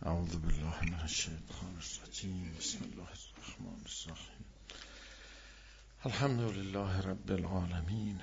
اعوذ بالله من الشیطان الرجیم. بسم الله الرحمن الرحیم. الحمد لله رب العالمین.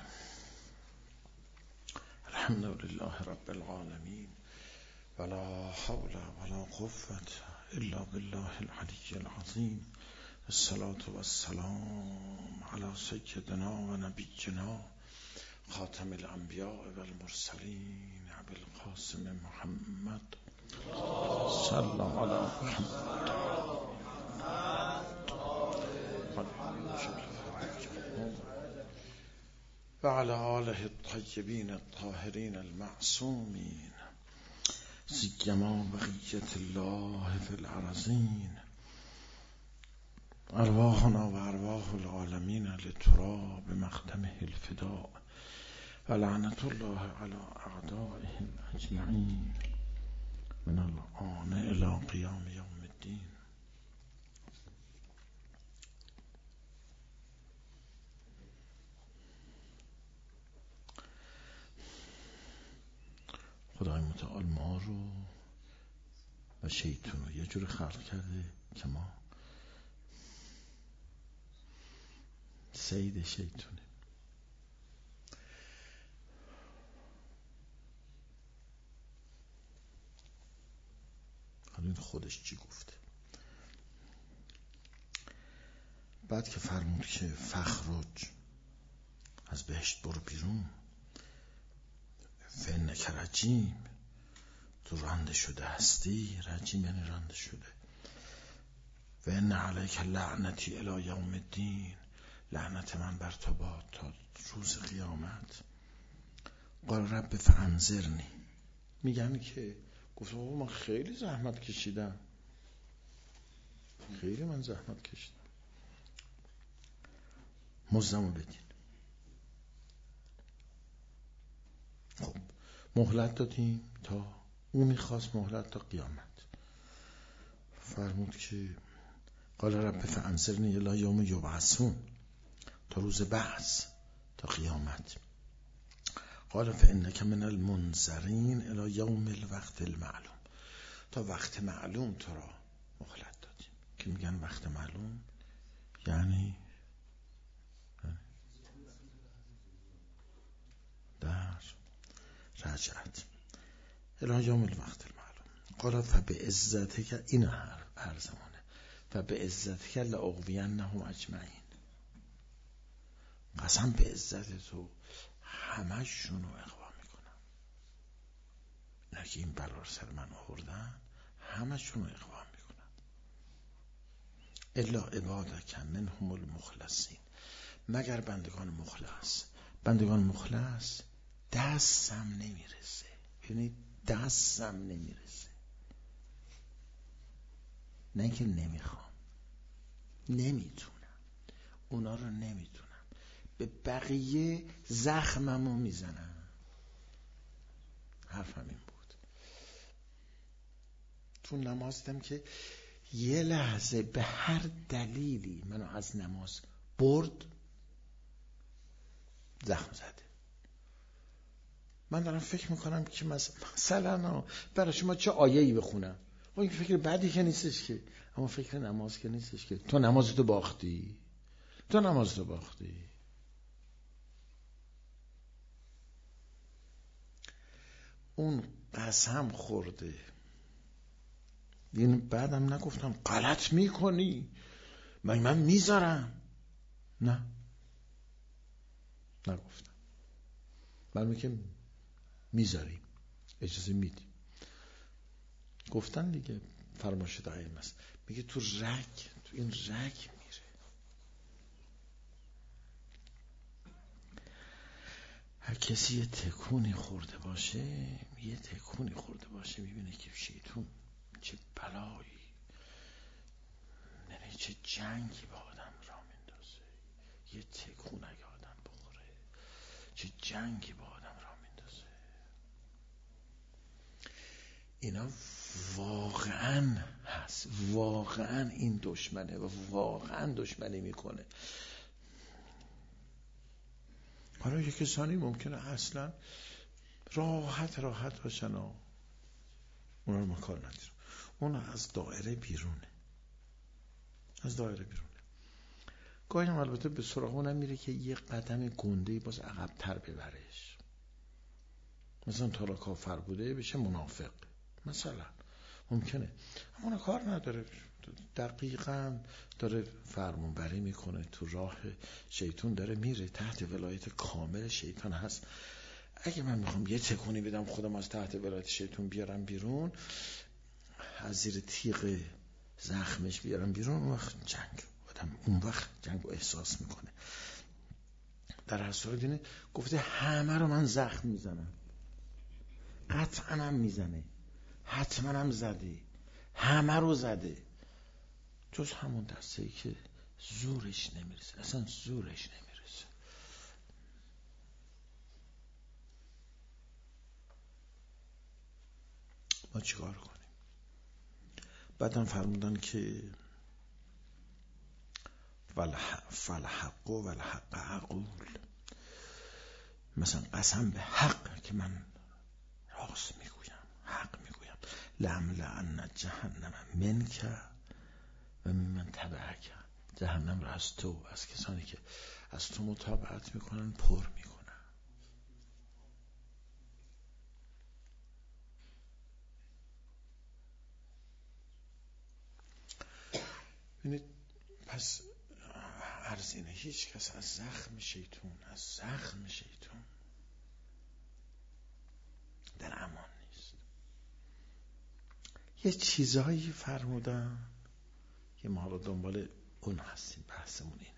الحمد لله رب العالمین. ولا حول ولا قوة الا بالله العلی العظیم. الصلاة والسلام على سیدنا و نبینا خاتم الانبیاء والمرسلین ابی القاسم محمد صلی علی محمد و علی آله الطیبین الطاهرین المعصومین سیما بقیت الله فی الارضین. ارواحنا و ارواح العالمین لترا بمقدمه الفداء و لعنت الله علی اعدائهم اجمعین من الآن الی قیام یوم الدین. خدای متعال ما رو و شیطان رو یه جور خلق کرده که ما صید شیطونه. حالا این خودش چی گفته؟ بعد که فرمود که فخرج از بهشت برو بیرون، فانک رجیم، تو رانده شده هستی. رجیم یعنی رانده شده. و ان علیک لعنتی الی یوم الدین، لعنت من بر تو باد تا روز قیامت. قال رب فانظرنی، میگن که گفت من خیلی زحمت کشیدم، خیلی من زحمت کشیدم، مزدمو بدین. خب مهلت دادیم تا اون میخواست مهلت تا قیامت. فرمود که قال رب فانظرنی الی یوم یبعثون، تا روز بعث، تا قیامت. قال فانک من المنظرین الی یوم الوقت المعلوم، تا وقت معلوم تو را مهلت دادیم. که میگن وقت معلوم یعنی در رجعت الی یوم الوقت المعلوم. قال فبعزتک، این هر زمانه، فبعزتک لاغوینهم اجمعین، قسم به عزت تو همه شونو اغوا میکنم. اینا که این بلا رو سر من آوردن همه شونو اغوا میکنم. الا عبادک منهم المخلصین، مگر بندگان مخلص. بندگان مخلص دستم نمیرسه، یعنی دستم نمیرسه، نه که نمیخوام، نمیتونم، اونا رو نمیتونم، به بقیه زخممو میزنم. حرفم این بود. تو نماز دیدم که یه لحظه به هر دلیلی منو از نماز برد، زخم زده. من دارم فکر میکنم که مثلا برای شما چه آیه‌ای بخونم. این فکر بعدی که نیستش که، اما فکر نماز که نیستش که تو نمازتو باختی، تو نمازتو باختی. اون قسم خورده. این بعدم نگفتم غلط میکنی، من میذارم، نه نگفتم. من که میذاریم، اجازه میدیم. گفتن دیگه فرمایش دائم است، میگه تو این رگ میره. هر کسی یه تکونی خورده باشه میبینه که شیطون چه بلایی، یعنی چه جنگی با آدم را میندازه. یه تکون اگه آدم بخوره چه جنگی با آدم را میندازه. اینا واقعا هست، واقعا این دشمنه و واقعا دشمنی میکنه. حالا یک کسانی ممکنه اصلا راحت باشن و اونا رو ما کار نداریم. اون از دایره بیرونه، از دایره بیرونه. گاهی هم البته به سراغ اونم میره که یه قدم گنده‌ای باز عقب‌تر ببرش. مثلا تا حالا کافر بوده بشه منافق مثلا، ممکنه، اما اون کار نداره، دقیقاً داره فرمانبری میکنه تو راه شیطان، داره میره، تحت ولایت کامل شیطان هست. اگه من میخوام یه تکونی بدم خودم از تحت ولایت شیطان بیارم بیرون، از زیر تیغ زخمش بیارم بیرون، اون وقت جنگ آدم، اون وقت جنگ رو احساس میکنه. در هر صورت اینه گفته همه رو من زخم میزنم، قطعا هم میزنه، حتما هم زده، همه رو زده، جز همون دسته ای که زورش نمیرسه، اصلا زورش نمیرسه. ما چیکار کنیم؟ بعدم فرمودن که فالحق و الحق اقول، مثلا قسم به حق که من راست میگویم، حق میگویم، لأملأن جهنم منک و من تبعک، جهنم را از تو، از کسانی که از تو متابعت میکنن پر میکنن. ببینید پس عرض اینه، هیچ کس از زخم شیطان در امان نیست. یه چیزهایی فرمودن که ما حالا دنبال اون هستیم، بحثمون اینه.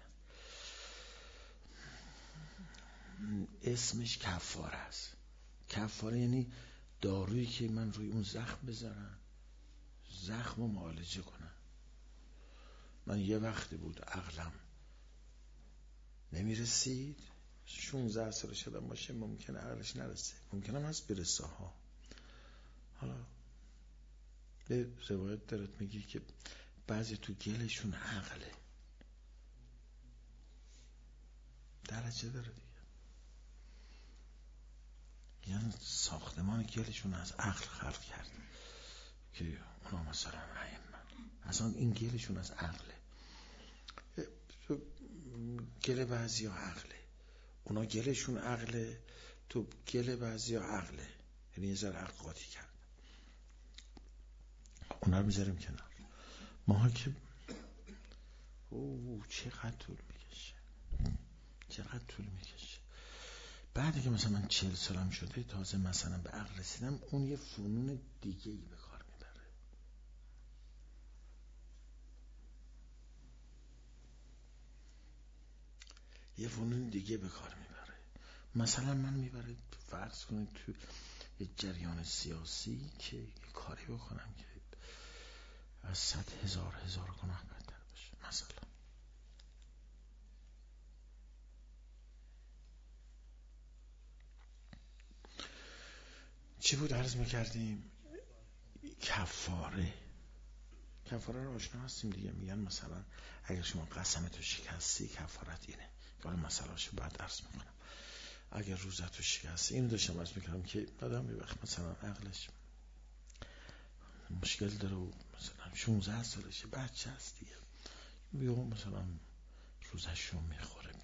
اسمش کفاره است. کفاره یعنی دارویی که من روی اون زخم بذارم، زخم رو معالجه کنم. من یه وقتی بود عقلم نمیرسید، 16 سال شدم باشه، ممکنه عقلش نرسه، ممکنه هم هست برسه ها. حالا به روایت دارد میگی که بعضی تو گلشون عقله، درجه داره دیگه، یعنی ساختمان گلشون از عقل خلق کرد که اونا مثلا اصلا این گلشون از عقله. گل بعضی ها عقله، اونا گلشون عقله، تو گل بعضی ها عقله، یعنی یه ذره عقل قاطی کرد. اونا رو میذاریم کنار. ماها که چقدر طول میکشه. بعدی که مثلا من 40 سالم شده تازه مثلا به عقل رسیدم، اون یه فنون دیگه ای به کار میبره. یه فنون دیگه به کار میبره. مثلا من میبره فرض کنید تو یه جریان سیاسی که یه کاری بکنم که از 100,000 گناه بدتر باشه. مثلا چی بود عرض میکردیم؟ کفاره رو آشنا هستیم دیگه. میگن مثلا اگر شما قسمتو شکستی کفارت اینه. حالا مسئله‌اشو بعد عرض میکنم. اگر روزتو شکستی، اینو داشتم عرض میکردم که آدم یه وقت مثلا عقلش مشکل داره و مثلا 16 سالشه، بچه هست دیگه، یا مثلا روزشو میخوره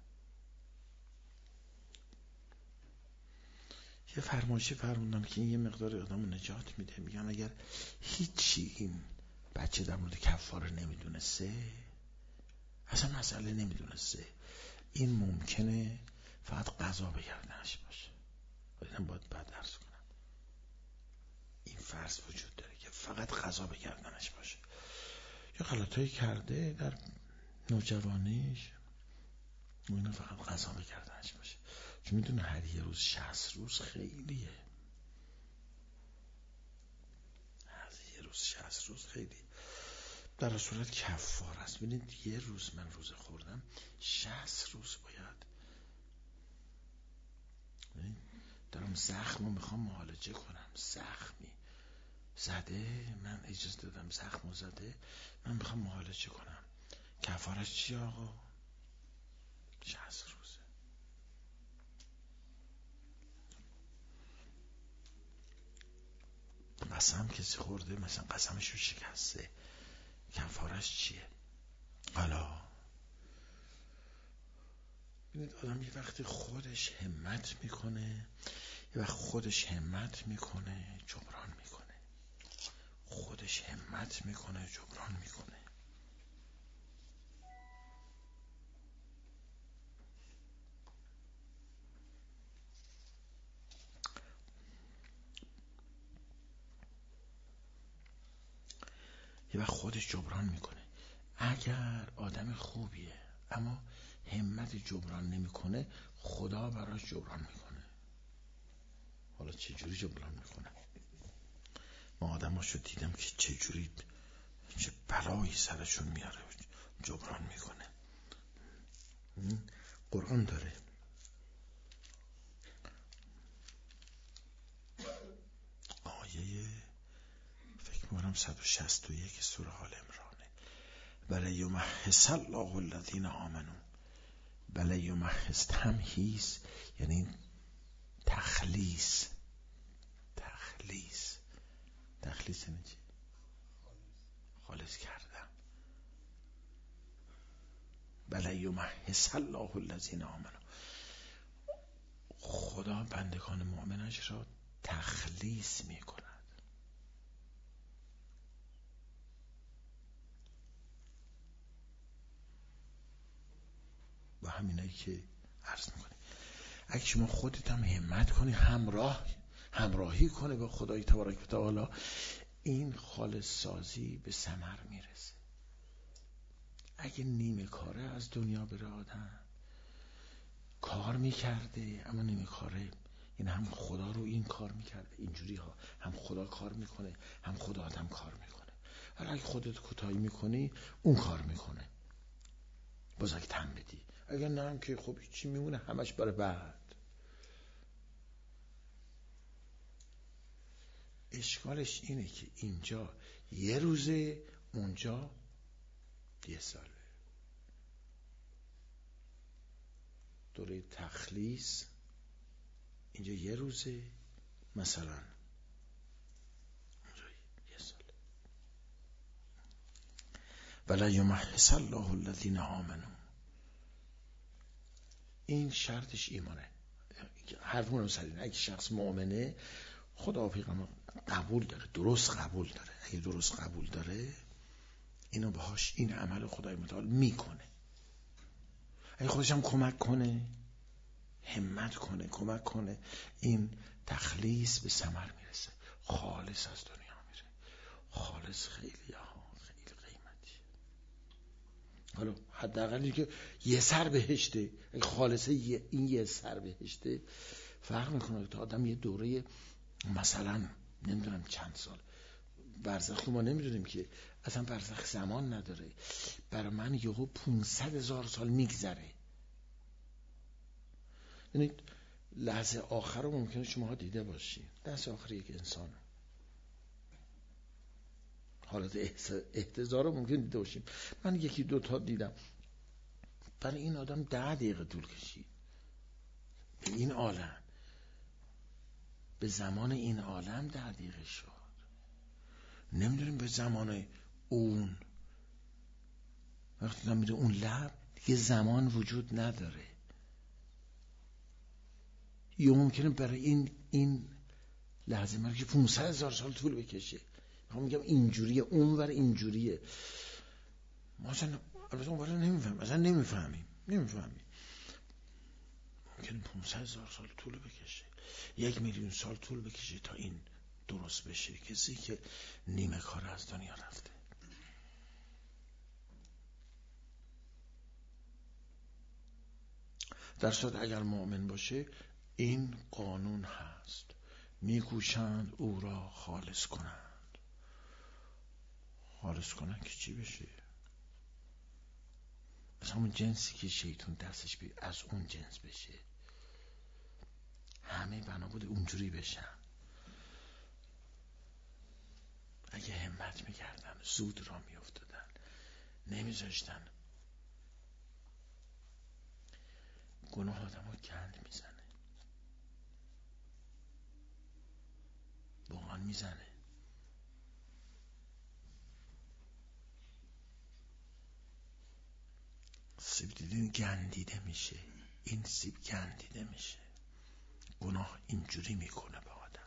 یه فرمایشی فرموندن که این یه مقدار آدمو نجات میده. میگن اگر هیچی این بچه در مورد کفاره نمیدونسته، اصلا مسئله نمیدونسته، این ممکنه فقط قضا به گردنش باشه. اینم باید بعد عرض کنم، این فرض وجود داره که فقط قضا به گردنش باشه. یا غلطایی کرده در نوجوانیش، اینو فقط قضا به گردنش باشه، چون میدونه هر یه روز 60 روز خیلیه. هر یه روز 60 روز خیلی. در صورت کفار است. ببینید یه روز من روزه خوردم، 60 روز باید دارم زخم رو میخوام معالجه کنم. زخمی زده، من اجازه دادم زخم رو زده، من میخوام معالجه کنم. کفارش چی آقا؟ 60 روزه. قسم کسی خورده، مثلا قسمش رو شکسته، کفارش چیه؟ حالا ببینید آدم یه وقتی خودش همت میکنه، یه وقت خودش همت میکنه جبران میکنه، خودش همت میکنه جبران میکنه. یه وقت خودش جبران میکنه. اگر آدم خوبیه اما همت جبران نمیکنه، خدا براش جبران میکنه. حالا چه جوری جبران میکنه؟ ما آدماشو دیدم که چه جوری، چه بلایی سرشون میاره جبران میکنه. قرآن داره آیه فکر میکنم 161 سوره آل عمرانه، بله یمحص الله الذین آمنوا. بله یمحص، تمحیص یعنی تخلیص. تخلیص یعنی چی؟ خالص کردن. بله یمحص الله الذین آمنوا، خدا بندگان مؤمنش را تخلیص میکند. با همینایی که عرض میکنی، اگه شما خودت هم همت کنی، همراهی کنی با خدای تبارک و تعالی، این خالص سازی به ثمر میرسه. اگه نیمه کاره از دنیا بره آدم، کار میکرده اما نیمه کاره، این هم خدا رو این کار میکرده، اینجوری ها، هم خدا کار میکنه هم خدا آدم کار میکنه. ولی اگه خودت کوتاهی میکنی، اون کار میکنه، باز اگه تن بدی. اگه نه هم که خب چی میمونه، همش برای بعد. اشکالش اینه که اینجا یه روزه، اونجا یه ساله. دوره تخلیص اینجا یه روزه، مثلا اونجا یه ساله. ولا یمحص الله الذین آمنوا، این شرطش ایمانه. حرفمون رو سریع، اگه شخص مؤمنه، خدا پیغمبر قبول داره، درست قبول داره. اگه درست قبول داره، اینو باهاش این عمل خدای متعال میکنه. اگه خودش هم کمک کنه، همت کنه، کمک کنه، این تخلیص به ثمر میرسه، خالص از دنیا میره. خالص خیلی قیمتی. حالا حداقلی که یه سر بهشته، اگه خالصه این یه سر بهشته، فرق میکنه تا آدم یه دوره مثلا نمیدونم چند سال برزخ، ما نمیدونیم که اصلا برزخ زمان نداره. برای من یهو 500,000 سال میگذره. یعنی لحظه آخر رو ممکنه شما دیده باشی، لحظه آخر یک انسان، حالت احتضار رو ممکن دیده باشیم. من یکی دوتا دیدم، برای این آدم 10 دقیقه طول کشید به این عالم، به زمان این عالم 10 دقیقه شد. نمیدونیم به زمان اون، وقتی میره اون لب دیگه زمان وجود نداره. یا ممکنه برای این لحظه مرگ 500,000 سال طول بکشه. میخوام میگم اینجوریه، اونور اینجوریه. ما اصلا البته اونور نمیفهمیم، اصلا نمیفهمیم. ممکنه 500,000 سال طول بکشه، 1,000,000 سال طول بکشه تا این درست بشه. کسی که نیمه کار از دنیا رفته. در صورت اگر مؤمن باشه، این قانون هست، میکوشند او را خالص کنند. خالص کنند که چی بشه؟ از همون جنسی که شیطان دستش از اون جنس بشه. همه بنا بوده اونجوری بشن. اگه همت میکردن، زود را میافتادن، نمیذاشتن. گناه آدمو گند میزنه، واقعا میزنه. سیب دیدین گندیده میشه، این سیب گندیده میشه. گناه اینجوری میکنه به آدم.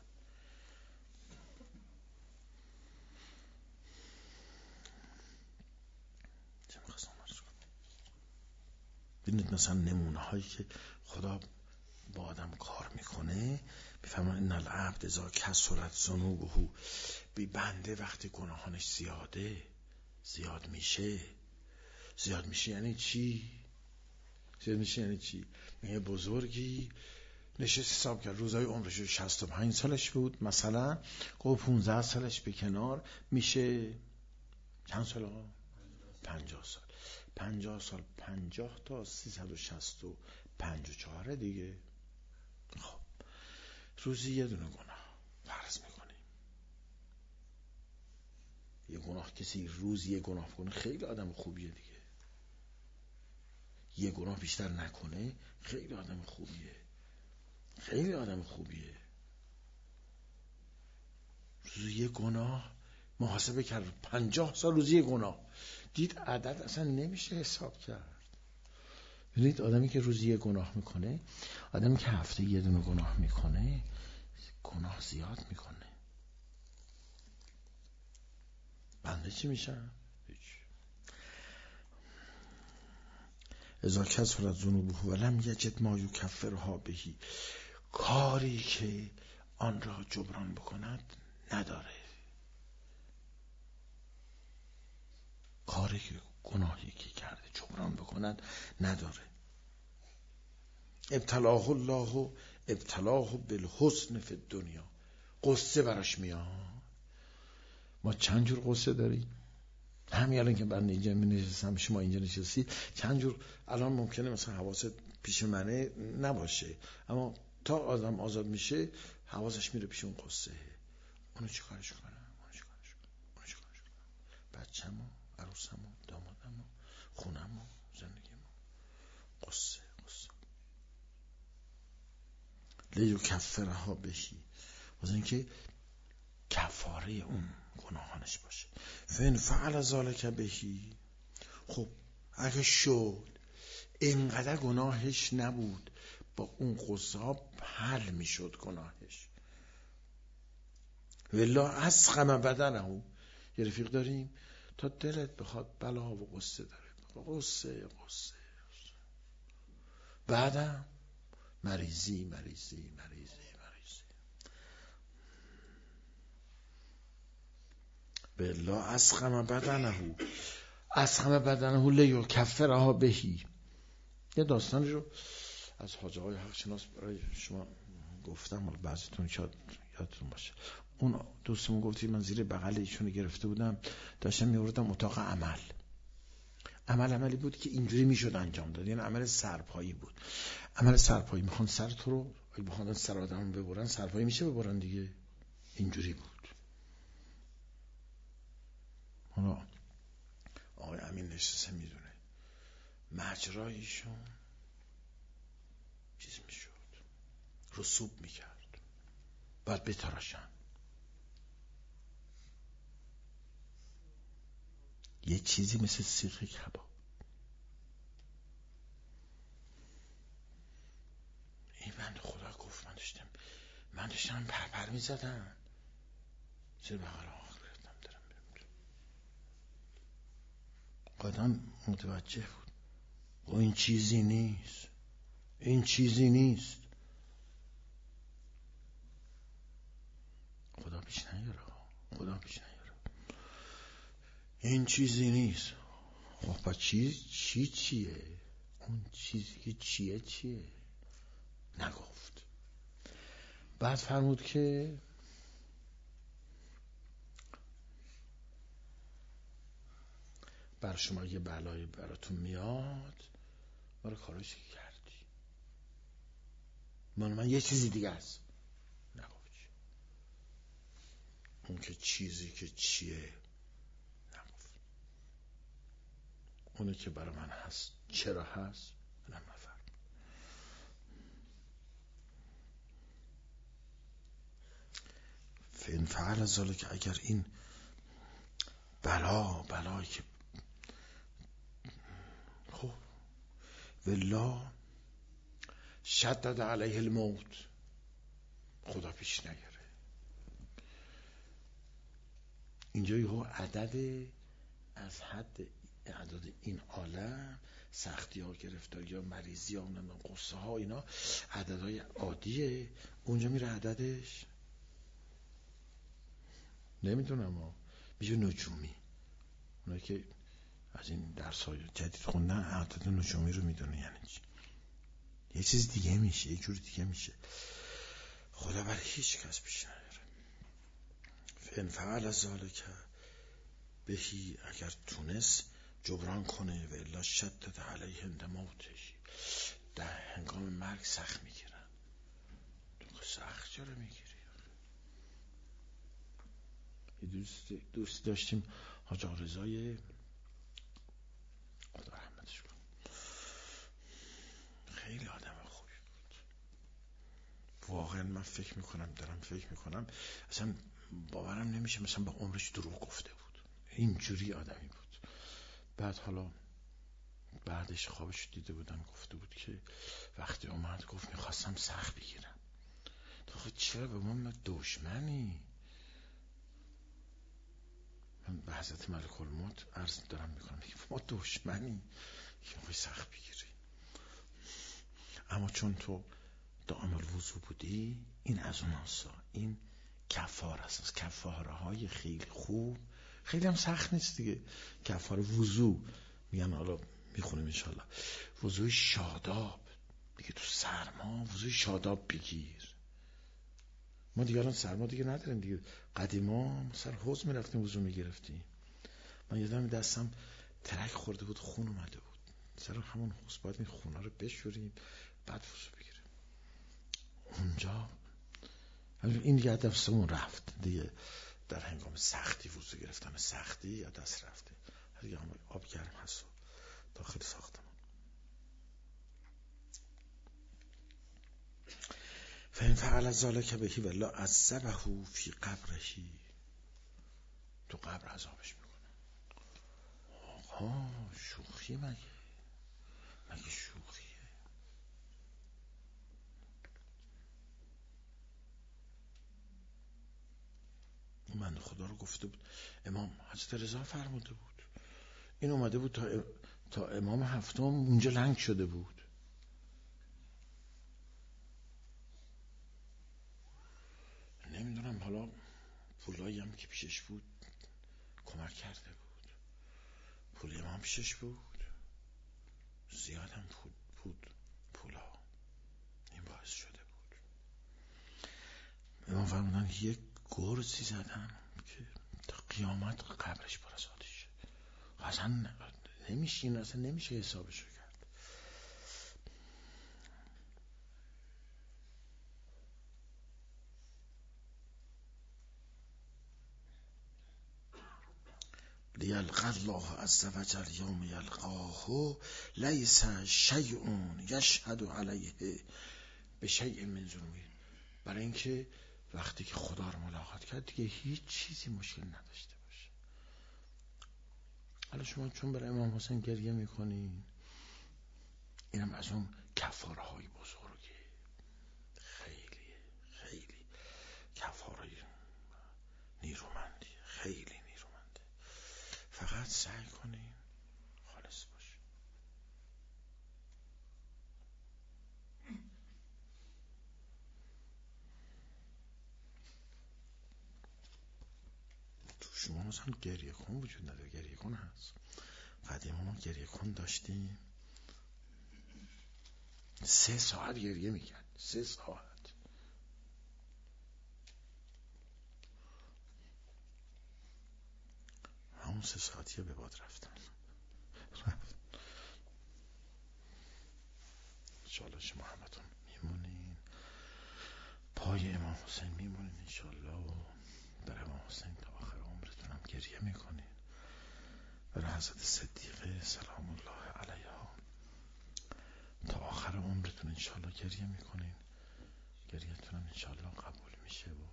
چه میخواستم عرض کنم؟ ببینید مثلا نمونه هایی که خدا با آدم کار میکنه، میفهمن ان العبد اذا کثرت ذنوبه، بی بنده وقتی گناهانش زیاد میشه یعنی چی؟ زیاد میشه یعنی چی؟ یه بزرگی نشست حساب کرد روزای عمرش 65 سالش بود مثلا، گفت 15 سالش به کنار میشه چند سال آقا؟ 50 سال. 50 تا 364 دیگه. خب روزی یه دونه گناه فرض میکنیم. یه گناه، کسی روزی یه گناه کنه خیلی آدم خوبیه دیگه. یه گناه بیشتر نکنه خیلی آدم خوبیه. روزی یه گناه محاسبه کرد 50 سال روزی یه گناه، دید عدد اصلا نمیشه حساب کرد. ببینید آدمی که روزی یه گناه میکنه، آدمی که هفته یه دونه گناه میکنه، گناه زیاد میکنه. بنده چی میشن؟ هیچ. اذا کثرت ذنوبه ولم یجد ما یکفرها به، کاری که آن را جبران بکند نداره. کاری که گناهی که کرده جبران بکند نداره. ابتلاه الله ابتلاه بالحسن فی الدنیا، قصه براش میاد. ما چند جور قصه داریم؟ همین الان که بنده اینجا می نشستم، شما اینجا نشستی، چند جور. الان ممکنه مثلا حواست پیش منه نباشه، اما تا آدم آزاد میشه حواسش میره پیش اون قصه. اونو چی کارش کنم؟ بچه‌مو، عروسمو، دامادمو، خونمو، زندگیمو. قصه لیو کفرها بهی، واسه اینکه کفاره اون گناهانش باشه. فین فعل ذالک بهی، خب اگه شد اینقدر گناهش نبود، با اون قصه حل میشد گناهش. ولا اسقم بدنه. یه رفیق داریم تا دلت بخواد بلا و قصه داره، قصه بعدم مریضی. بالله اسقم بدنه لیکفرها بهی. یه داستانی رو از حاج آقای حق شناس برای شما گفتم، بعضیتون شاید یادتون باشه. اون دوستمون گفتی من زیر بغل ایشونو گرفته بودم، داشتم میوردم اتاق عملی بود که اینجوری میشد انجام داد. یعنی عمل سرپایی بود. عمل سرپایی میخوان سر تو رو، اگه بخوان سر آدم ببرن سرپایی میشه ببرن دیگه. اینجوری بود. حالا آقای امین نشسته میدونه مجرایشون چیز میشد، رسوب میکرد، بعد بتراشن. یه چیزی مثل سیخ کباب. این بنده خدا گفت من داشتم پرپر میزدم، چرا بغل آخر گرفتم دارم میرم. قدم متوجه بود و این چیزی نیست. خدا پیش نیاره. این چیزی نیست. خب با چیه؟ اون چیزی که چیه؟ نگفت. بعد فرمود که بر شما یه بلایی براتون میاد، برای کارش که کردی. من یه چیزی دیگه است. نگفت. اون که چیزی که چیه نگفت. اونه که برای من هست چرا هست منم نفرم. فین فعل ذالک، اگر این بلایی که خب ولا شدد علیه الموت، خدا پیش نگره. اینجا یهو عدد از حد اعداد این عالم، سختی ها، گرفتاری ها، مریضی ها، قصه ها، اینا عددهای عادیه، اونجا میره عددش نمیدونم ها میشه نجومی. اونایی که از این درس های جدید خوندن اعداد نجومی رو میدونه یعنی چی. یه چیز دیگه میشه، یه جور دیگه میشه. خدا برای هیچ کس پیش نیاره. فان فعل ذلک بهی، اگر تونست جبران کنه، و الا شدد علیه عند موتش، در هنگام مرگ سخت میگیرن. تو سخت چرا میگیری؟ یه دوست داشتیم حاج آقا رضای، خدا رحمتش کنه، خیلی آدم خوبی بود واقعا. من دارم فکر میکنم اصلا باورم نمیشه مثلا با عمرش دروغ گفته بود، اینجوری آدمی بود. بعد حالا بعدش خوابش دیده بودم، گفته بود که وقتی اومد گفت میخواستم سخت بگیرم. تو خود چرا به من دشمنی؟ من به حضرت ملک الموت عرض دارم میکنم که ما دشمنی که میخوای سخت بگیری. اما چون تو دائم الوضو بودی، این از اون آسا، این کفاره است، از کفاره های خیلی خوب، خیلی هم سخت نیست دیگه. کفاره وضو میگن، حالا میخونیم انشالله. وضوی شاداب دیگه، تو سرما وضوی شاداب بگیر. ما دیگه الان سرما دیگه نداریم دیگه. قدیما سر حوض میرفتیم وضو میگرفتیم. من یادم دستم ترک خورده بود، خون اومده بود سر همون حوض، باید این خونا رو بشوریم بعد وضو بگیریم. اونجا این دیگه دستمون رفت دیگه، در هنگام سختی وضو گرفتن سختی یا دست رفته دیگه. هم آب گرم هست داخل ساختمان. فإن فعل ذلک بهی ولا عذبه فی قبره، تو قبر عذابش میکنه. آقا شوخی مگه شوخیه؟ من خدا رو گفته بود، امام حضرت رضا فرموده بود، این اومده بود تا امام هفتم اونجا لنگ شده بود. نمیدونم حالا پولایی هم که پیشش بود کمک کرده بود، پول امام پیشش بود، زیاد هم بود پولا، این باعث شده بود. امام فرمودن یک گرزی زدن که تا قیامت قبرش پر از آتیشه. اصلا نمیشه حسابشو کرد. لیلقى الله عز وجل یوم یلقاه لیس شیء یشهد علیه بشیء من ظلمه. برای اینکه وقتی که خدا رو ملاقات کرد دیگه هیچ چیزی مشکل نداشته باشه. حالا شما چون برای امام حسین گریه میکنین، اینم از اون کفاره های بزرگه، خیلی کفاره نیرومندی، خیلی نیرومنده. فقط سعی کنین خالص باشه. تو شما مثلا گریه کن وجود نداره، گریه کن هست. قدیما ما گریه کن داشتیم، 3 ساعت گریه میکرد، 3 ساعت. همون 3 ساعتی به باد رفت. انشاءالله شما همتون میمونین پای امام حسین، میمونین انشاءالله، و برای امام حسین تا آخر عمرتون هم گریه میکنین. برای حضرت صدیقه سلام الله علیها تا آخر عمرتون انشاءالله گریه میکنین. گریهتون هم انشاءالله قبول میشه. و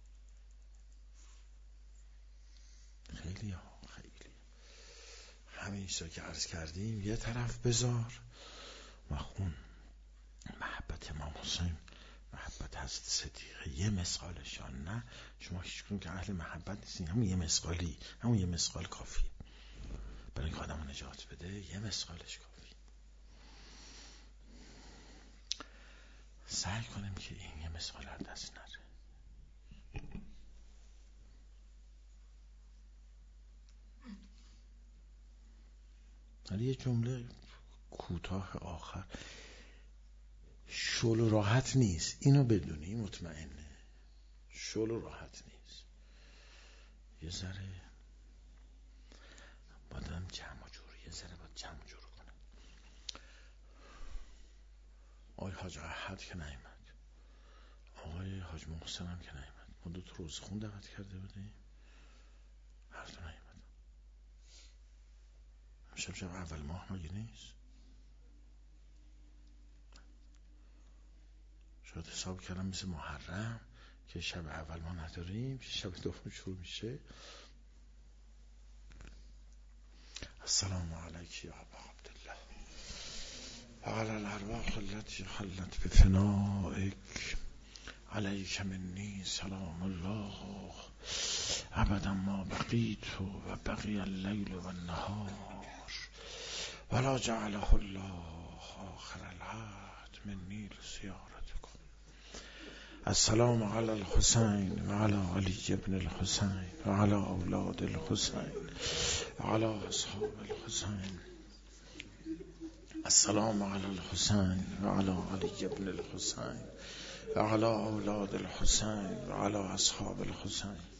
خیلی همین چیزا که عرض کردیم یه طرف بذار و خون محبت امام حسین، محبت حضرت صدیقه یه مسقالشان. نه شما هیچ کنون که اهل محبت نیستین، همون یه مسقالی، همون یه مسقال کافیه برای اینکه آدمو نجات بده. یه مسقالش کافی. سعی کنیم که این یه مسقال از دست نره. ولی یه جمله کوتاه آخر، شل و راحت نیست، اینو بدونی مطمئنه، شل و راحت نیست. یه ذره بادم جمع و جور، یه ذره باید جمع و جور کنم. آقای حاج احد که نیامد، آقای حاج محسن هم که نیامد. ما 2 روزخون دعوت کرده بودیم، هر دو نیامد. شب اول ماه مگه نیست؟ شاید حساب کردم مثل محرم که شب اول ما نداریم، شب دوم شروع میشه. السلام علیک یا ابا عبدالله و علی الارواح التي حلت بفنائک، علیک منی سلام الله ابدا ما بقیت و بقی اللیل و النهار ولا جعله الله آخر العهد منی لزیارتکم. السلام علی الحسین و علی علی ابن الحسین و علی اولاد الحسین و علی اصحاب الحسین. السلام علی الحسین و علی علی ابن الحسین و علی اولاد الحسین و علی اصحاب الحسین.